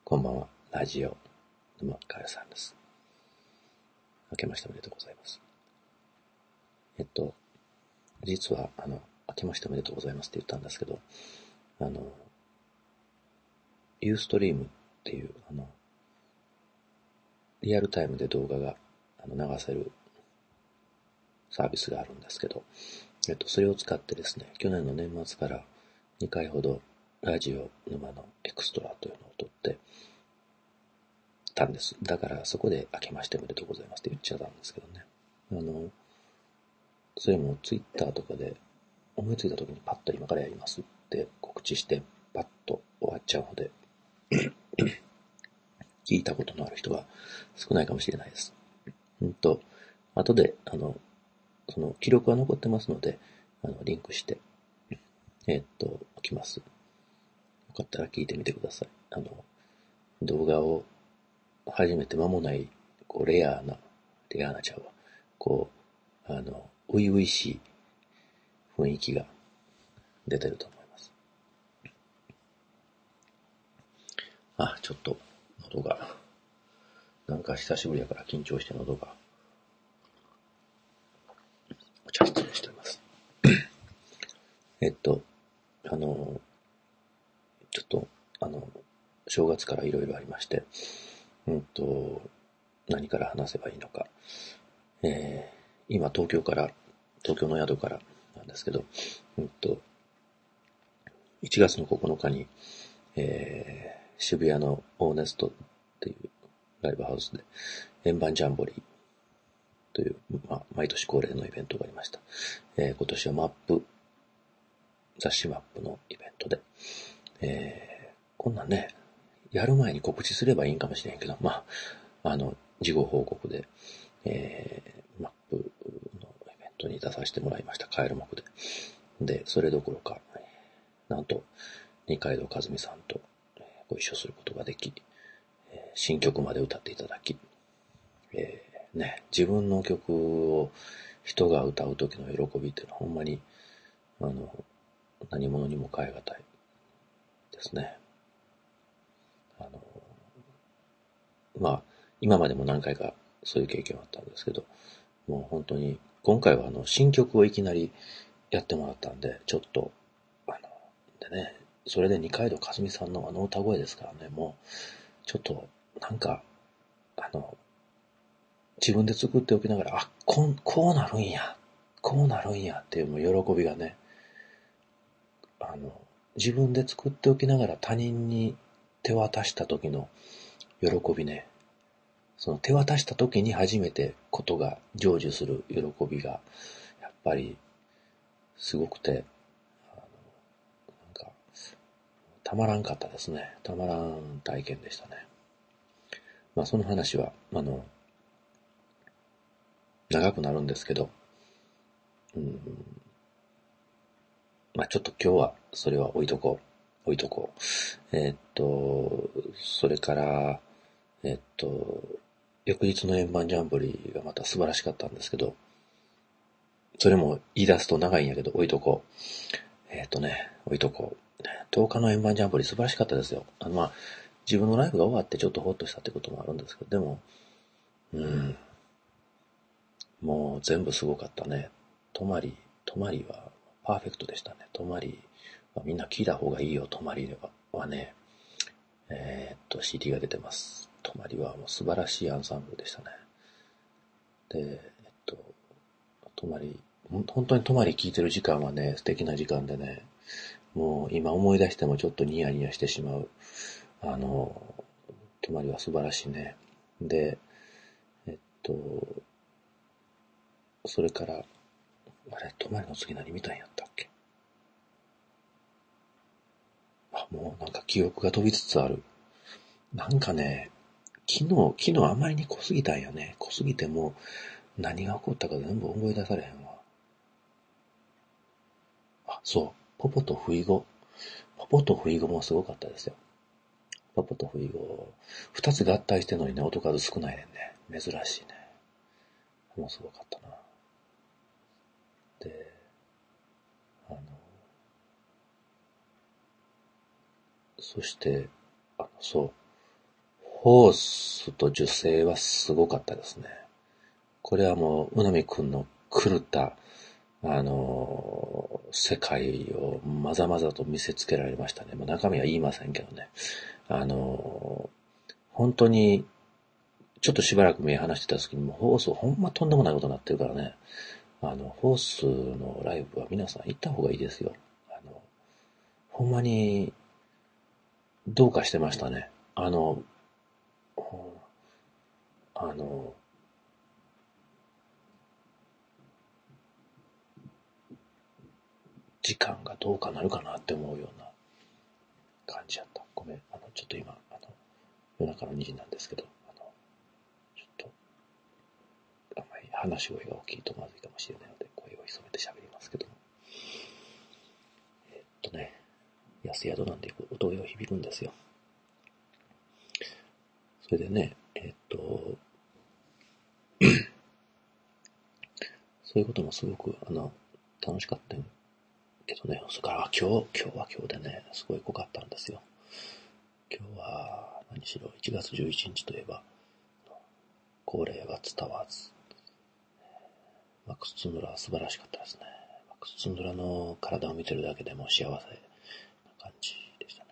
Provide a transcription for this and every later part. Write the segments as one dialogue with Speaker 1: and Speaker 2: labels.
Speaker 1: こんばんは。ラジオ沼かよさんです。明けましておめでとうございます。実は明けましておめでとうございますって言ったんですけど、ユーストリームっていうリアルタイムで動画が流せるサービスがあるんですけど、それを使ってですね、去年の年末から2回ほどラジオ沼のエクストラというのを撮ってたんです。だからそこで明けましておめでとうございますって言っちゃったんですけどね。それもツイッターとかで思いついた時にパッと今からやりますって告知してパッと終わっちゃうので聞いたことのある人が少ないかもしれないです。後でその記録は残ってますのでリンクしておきます。よかったら聞いてみてください。動画を始めて間もないレアなちゃうわ初々しい雰囲気が出てると思います。ちょっと喉がなんか久しぶりやから緊張して喉がお茶失礼しております。ちょっと正月からいろいろありまして、何から話せばいいのか。今東京の宿からなんですけど、1月の9日に、渋谷のオーネストっていうライブハウスで円盤ジャンボリーという、毎年恒例のイベントがありました。今年は雑誌マップのイベントで、こんなんね、やる前に告知すればいいんかもしれんけど、事後報告で、マップのイベントに出させてもらいました。カエル目で。で、それどころか、なんと、二階堂和美さんとご一緒することができ、新曲まで歌っていただき、自分の曲を人が歌う時の喜びっていうのはほんまに、何者にも代え難いですね。今までも何回かそういう経験はあったんですけど、もう本当に、今回は新曲をいきなりやってもらったんで、ちょっと、でね、それで二階堂和美さんの歌声ですからね、もう、ちょっと、なんか、自分で作っておきながら、こうなるんや、っていうもう喜びがね、自分で作っておきながら他人に手渡した時の喜びね、その手渡した時に初めてことが成就する喜びが、やっぱりすごくて、なんか、たまらんかったですね。たまらん体験でしたね。その話は、長くなるんですけど、ちょっと今日は、それは置いとこう。それから、翌日の円盤ジャンボリーがまた素晴らしかったんですけど、それも言い出すと長いんやけど、置いとこう。置いとこう。10日の円盤ジャンボリー素晴らしかったですよ。自分のライブが終わってちょっとホッとしたってこともあるんですけど、でも、もう全部すごかったね。泊まりはパーフェクトでしたね。泊まりはみんな聞いた方がいいよ、泊まりはね。CD が出てます。泊まりはもう素晴らしいアンサンブルでしたね。で、泊まり、本当に泊まり聞いてる時間はね、素敵な時間でね、もう今思い出してもちょっとニヤニヤしてしまう。泊まりは素晴らしいね。で、それから、泊まりの次何見たんやったっけ。もうなんか記憶が飛びつつある。なんかね、昨日あまりに濃すぎたんやね。濃すぎてもう何が起こったか全部思い出されへんわ。そう。ポポとフイゴ。ポポとフイゴもすごかったですよ。ポポとフイゴ。二つ合体してるのにね、音数少ないねんね。珍しいね。もうすごかったな。で、そして、そう。 ホースと受精はすごかったですね。これはもう、うなみくんの狂った、世界をまざまざと見せつけられましたね。まあ、中身は言いませんけどね。本当に、ちょっとしばらく目離してた時にもうホースほんまとんでもないことになってるからね。ホースのライブは皆さん行った方がいいですよ。ほんまに、どうかしてましたね。あの、時間がどうかなるかなって思うような感じやった。ごめん、ちょっと今、夜中の2時なんですけど、ちょっと、あんまり話し声が大きいとまずいかもしれないので、声を潜めて喋りますけども。ね、安宿なんで音が響くんですよ。それでね、そういうこともすごく、楽しかったんけどね、それから今日は今日でね、すごい濃かったんですよ。今日は、何しろ、1月11日といえば、恒例は伝わず。マックス・ツンドラは素晴らしかったですね。マックス・ツンドラの体を見てるだけでも幸せな感じでしたね。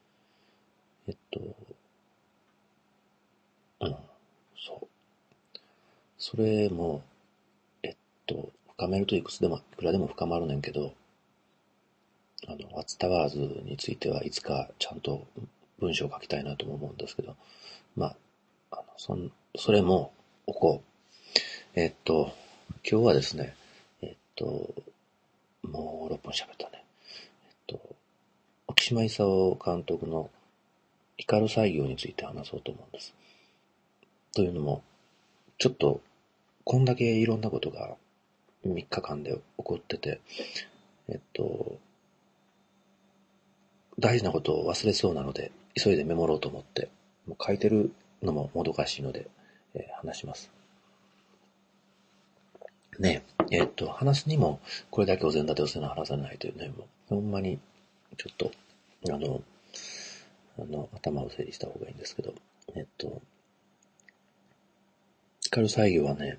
Speaker 1: そう。それも、深めるといくらでも深まるねんけど、ワッツタワーズについてはいつかちゃんと文章を書きたいなとも思うんですけど、まあ、それも置こう。今日はですね、もう6分喋ったね。沖島勲監督のイカル採業について話そうと思うんです。というのも、ちょっと、こんだけいろんなことが3日間で起こってて、大事なことを忘れそうなので、急いでメモろうと思って、もう書いてるのももどかしいので、話します。ね話すにも、これだけお膳立てをせな話さないというね、もう、ほんまに、ちょっと、頭を整理した方がいいんですけど、イカル採業はね、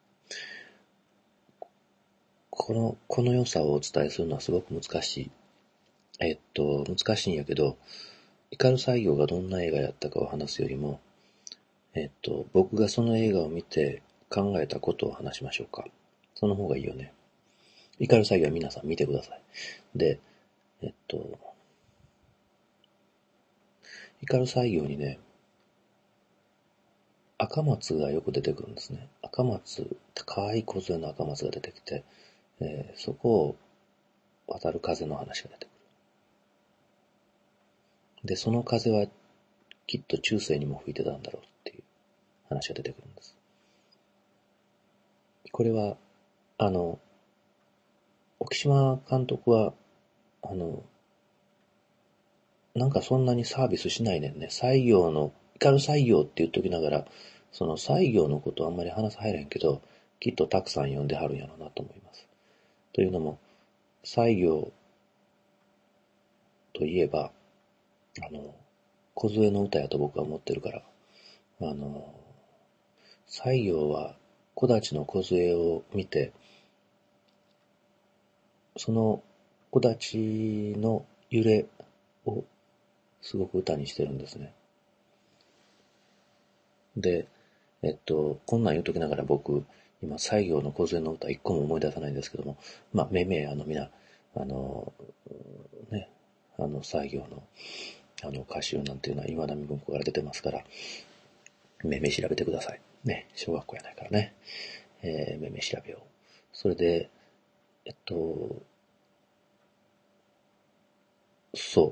Speaker 1: この良さをお伝えするのはすごく難しい。難しいんやけど、イカル採業がどんな映画やったかを話すよりも、僕がその映画を見て考えたことを話しましょうか。その方がいいよね。イカル採業は皆さん見てください。で、イカル採業にね、赤松がよく出てくるんですね。赤松、可愛い小杖の赤松が出てきて、そこを渡る風の話が出てくる。で、その風はきっと中世にも吹いてたんだろうっていう話が出てくるんです。これは、沖島監督は、なんかそんなにサービスしないねんね。採業の、イカル採業って言っときながら、その採業のことあんまり話さ入れんけど、きっとたくさん読んではるんやろうなと思います。というのも、採業といえば、小杖の歌やと僕は思ってるから、採業は木立の小杖を見て、その木立の揺れをすごく歌にしてるんですね。で、こんなん言うときながら僕、今、西行の小杖の歌一個も思い出さないんですけども、まあ、皆、あの、ね、西行の、歌集なんていうのは岩波文庫から出てますから、調べてください。ね、小学校やないからね。調べよう。それで、そう。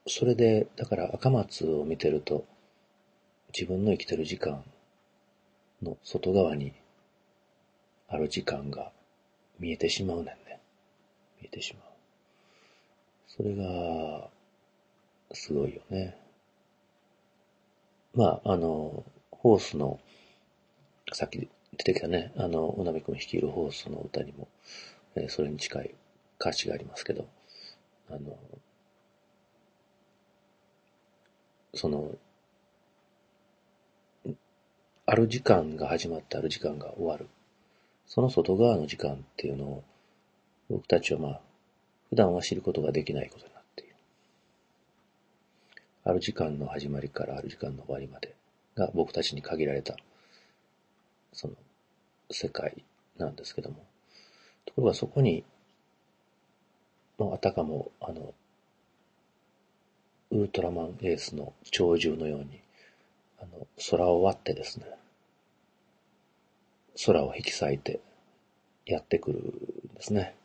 Speaker 1: それで、だから赤松を見てると、自分の生きてる時間の外側にある時間が見えてしまうねんね。見えてしまう。それが、すごいよね。まあ、ホースの、さっき出てきたね、うなみくん率いるホースの歌にも、それに近い歌詞がありますけど、あの、その、 ある時間が始まってある時間が終わる。その外側の時間っていうのを僕たちは普段は知ることができないことになっている。ある時間の始まりからある時間の終わりまでが僕たちに限られたその世界なんですけども、ところがそこにあたかもウルトラマンエースの鳥獣のように空を割ってですね、空を引き裂いてやってくるんですね。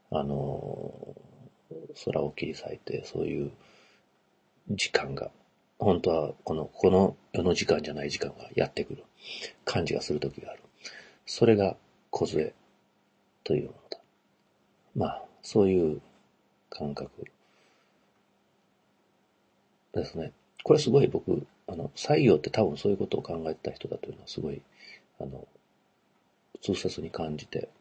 Speaker 1: 空を切り裂いて、そういう時間が、本当はこの世の時間じゃない時間がやってくる感じがする時がある。それが梢というものだ。そういう感覚ですね。これすごい僕、西行って多分そういうことを考えてた人だというのはすごい、痛切に感じて、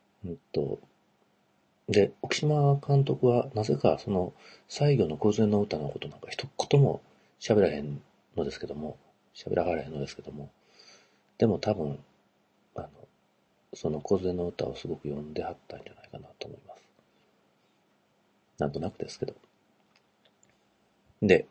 Speaker 1: で、沖島監督はなぜかその西行の梢の歌のことなんか一言も喋らはらへんのですけども、でも多分、あの、その梢の歌をすごく読んではったんじゃないかなと思います。なんとなくですけど。で、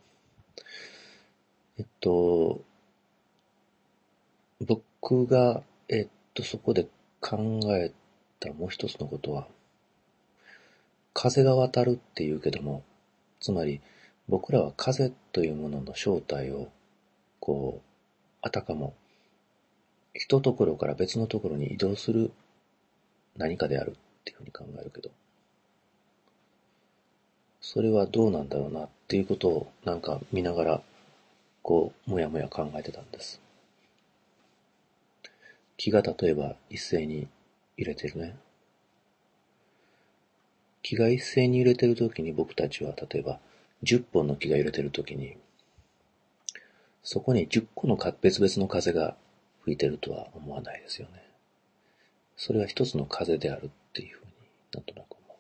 Speaker 1: 僕が、そこで考えたもう一つのことは、風が渡るっていうけども、つまり僕らは風というものの正体を、あたかも一ところから別のところに移動する何かであるっていうふうに考えるけど、それはどうなんだろうなっていうことをなんか見ながら、もやもや考えてたんです。気が例えば一斉に揺れてるね。気が一斉に揺れてるときに僕たちは例えば10本の木が揺れてるときに、そこに10個の別々の風が吹いてるとは思わないですよね。それは一つの風であるっていうふうになんとなく思う。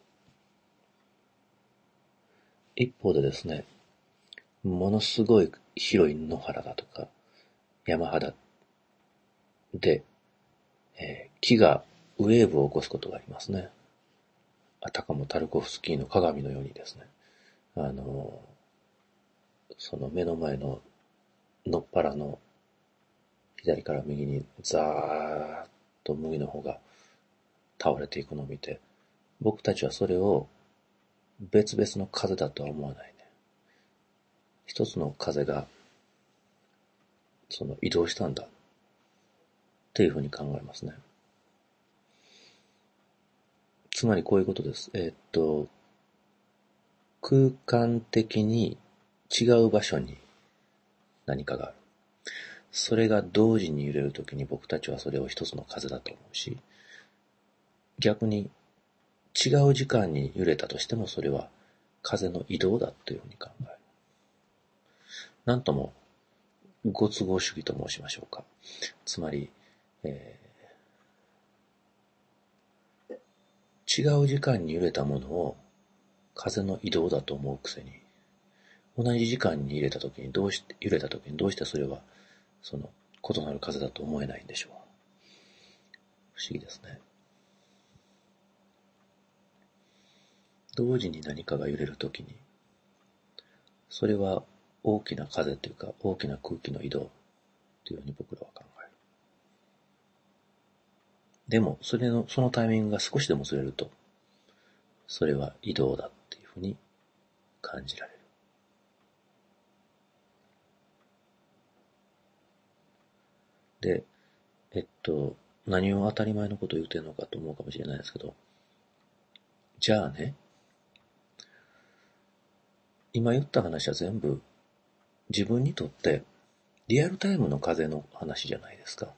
Speaker 1: 一方でですね、ものすごい広い野原だとか山肌で、木がウェーブを起こすことがありますね。あたかもタルコフスキーの鏡のようにですね、その目の前ののっぱらの左から右にザーッと麦の方が倒れていくのを見て、僕たちはそれを別々の風だとは思わないね。一つの風がその移動したんだっていうふうに考えますね。つまりこういうことです。空間的に違う場所に何かがある。それが同時に揺れるときに僕たちはそれを一つの風だと思うし、逆に違う時間に揺れたとしてもそれは風の移動だというふうに考える。なんともご都合主義と申しましょうか。つまり、違う時間に揺れたものを風の移動だと思うくせに、同じ時間に揺れた時にどうしてそれはその異なる風だと思えないんでしょう。不思議ですね。同時に何かが揺れるときに、それは大きな風というか大きな空気の移動というふうに僕らは考える。でも、そのタイミングが少しでもずれると、それは移動だっていうふうに感じられる。で、何を当たり前のことを言うてるのかと思うかもしれないですけど、じゃあね、今言った話は全部自分にとってリアルタイムの風の話じゃないですか。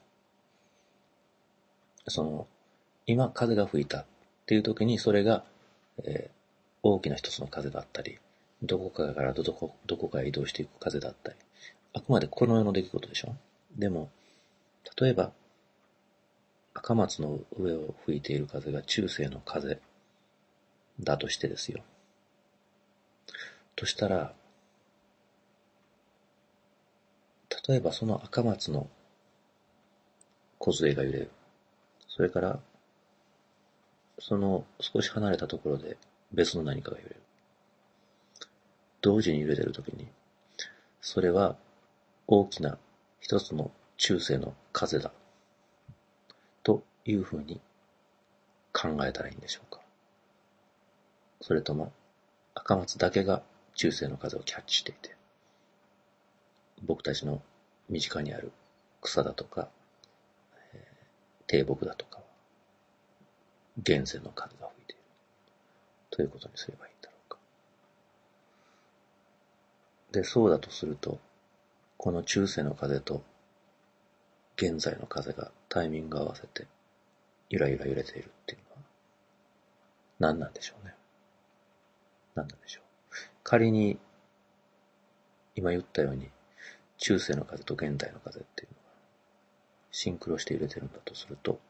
Speaker 1: 今風が吹いたっていう時にそれが、大きな一つの風だったり、どこかからどこかへ移動していく風だったり、あくまでこの世の出来事でしょ。でも、例えば、赤松の上を吹いている風が中世の風だとしてですよ。としたら、例えばその赤松の梢が揺れる。それから、その少し離れたところで別の何かが揺れる。同時に揺れてるときに、それは大きな一つの中世の風だ。というふうに考えたらいいんでしょうか。それとも、赤松だけが中世の風をキャッチしていて、僕たちの身近にある草だとか、低木だとかは、現世の風が吹いている。ということにすればいいんだろうか。で、そうだとすると、この中世の風と現在の風がタイミングを合わせて、ゆらゆら揺れているっていうのは、何なんでしょうね。何なんでしょう。仮に、今言ったように、中世の風と現代の風っていうのが、シンクロして揺れてるんだとすると、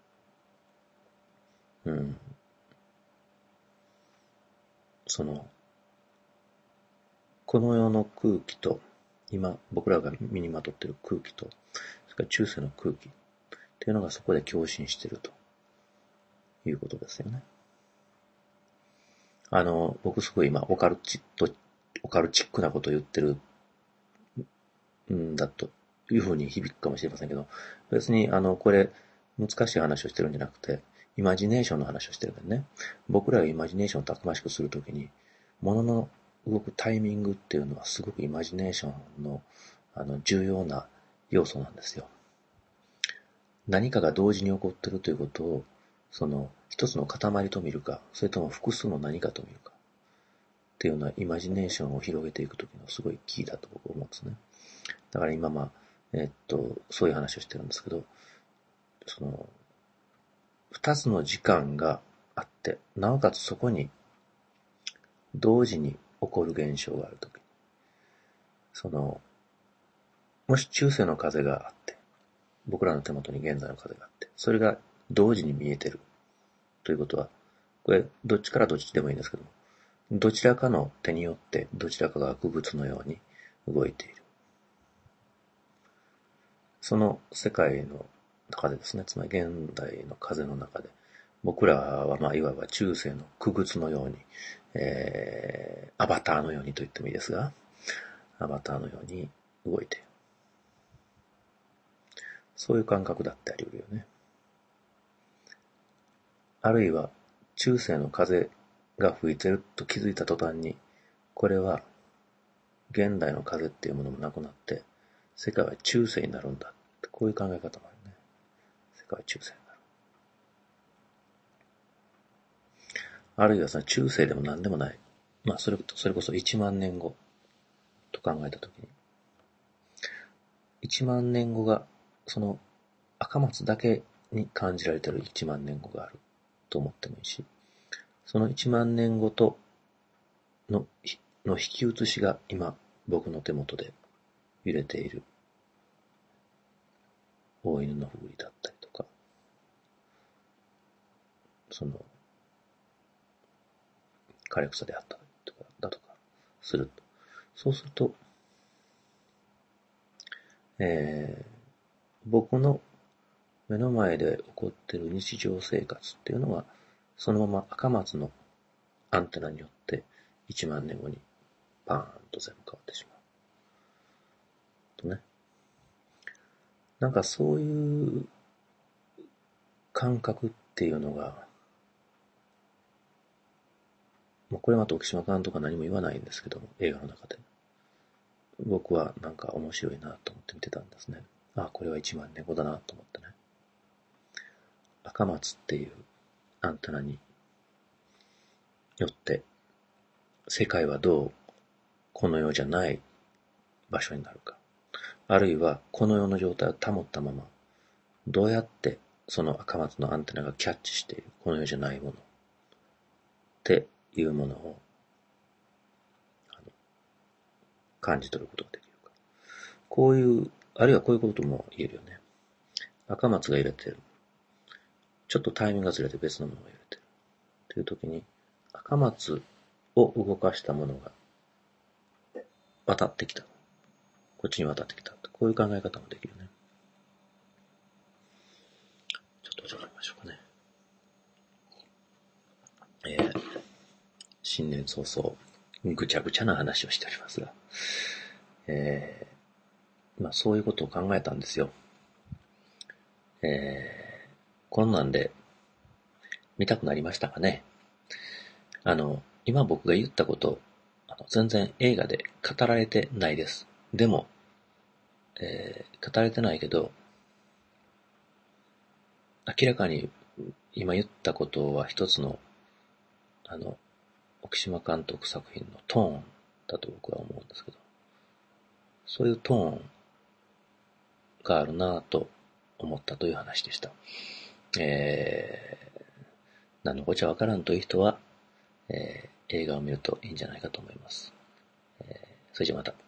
Speaker 1: この世の空気と、今僕らが身にまとっている空気と、それから中世の空気っていうのがそこで共振しているということですよね。僕すごい今オカルチックなことを言ってるんだというふうに響くかもしれませんけど、別にこれ難しい話をしてるんじゃなくて、イマジネーションの話をしてるんだよね。僕らがイマジネーションをたくましくするときに、物の動くタイミングっていうのはすごくイマジネーションの重要な要素なんですよ。何かが同時に起こっているということを、一つの塊と見るか、それとも複数の何かと見るか、っていうのはイマジネーションを広げていくときのすごいキーだと僕は思うんですね。だから今そういう話をしてるんですけど、二つの時間があって、なおかつそこに同時に起こる現象があるとき、もし中世の風があって、僕らの手元に現在の風があって、それが同時に見えてるということは、これどっちからどっちでもいいんですけども、どちらかの手によってどちらかが悪物のように動いている。その世界の中でですね、つまり現代の風の中で、僕らはいわば中世の傀儡のように、アバターのようにと言ってもいいですが、アバターのように動いている。そういう感覚だってあり得るよね。あるいは、中世の風が吹いてると気づいた途端に、これは現代の風っていうものもなくなって、世界は中世になるんだ。こういう考え方もあるね。世界は中世になる。あるいは中世でも何でもない。それこそ1万年後と考えたときに、1万年後が、その赤松だけに感じられている1万年後があると思ってもいいし、その1万年後との引き写しが今僕の手元で揺れている大犬のふぐりだったりとか、枯れ草であったりだとかする。そうすると、僕の目の前で起こっている日常生活っていうのが、そのまま赤松のアンテナによって1万年後にパーンと全部変わってしまう。とね。なんかそういう感覚っていうのが、これまた沖島監督は何も言わないんですけども、映画の中で。僕はなんか面白いなと思って見てたんですね。これは1万年後だなと思ってね。赤松っていうアンテナによって、世界はどうこの世じゃない場所になるか。あるいはこの世の状態を保ったまま、どうやってその赤松のアンテナがキャッチしているこの世じゃないものっていうものを感じ取ることができるか。こういう、あるいはこういうことも言えるよね。赤松が揺れてる。ちょっとタイミングがずれて別のものが揺れてる。という時に、赤松を動かしたものが渡ってきた。こっちに渡ってきた。こういう考え方もできるね。 ましょうかね。新年早々、ぐちゃぐちゃな話をしておりますが、そういうことを考えたんですよ。こんなんで見たくなりましたかね。今僕が言ったこと、全然映画で語られてないです。でも、語られてないけど、明らかに今言ったことは一つの、沖島監督作品のトーンだと僕は思うんですけど、そういうトーンがあるなぁと思ったという話でした。何のこっちゃわからんという人は、映画を見るといいんじゃないかと思います。それじゃまた。